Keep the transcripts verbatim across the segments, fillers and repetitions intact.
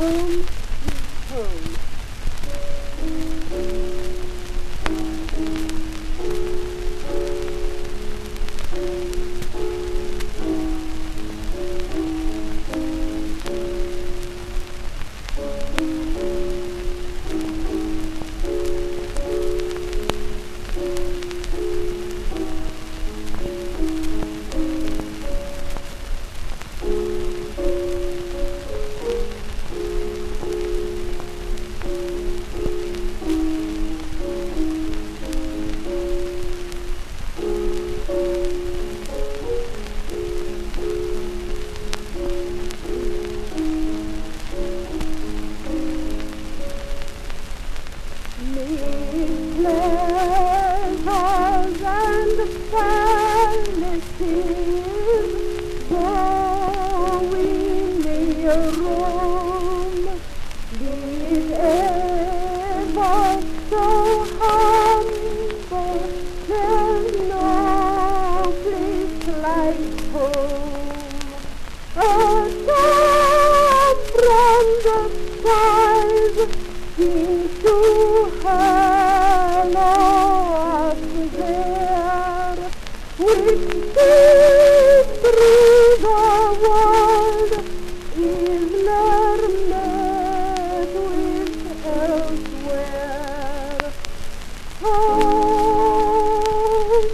home, home. Pleasures and fantasies, going near Rome, be it ever so humble, there's no place like home. A song from the skies seems to hello us there, which sees through the world is never met with elsewhere. Home,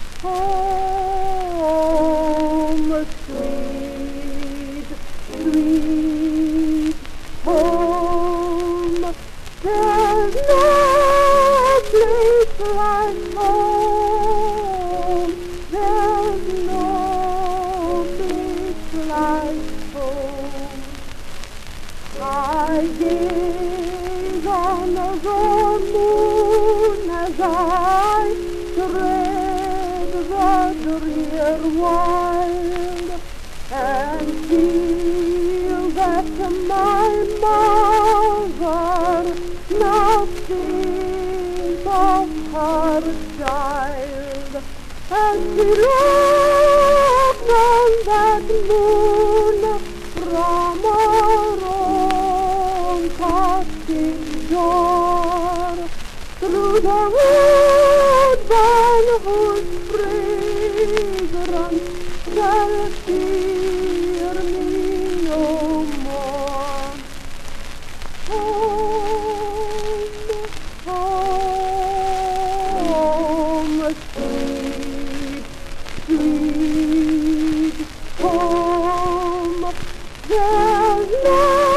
home, sweet, sweet home. There's no place like home. There's no place like home. I gaze on the moon as I tread the drear wild, and feel that my mother now thinks of her child, as she looks on that moon from her own cottage door, through the woodbine whose fragrance shall fear me no more. Home, home, sweet, sweet home. There's no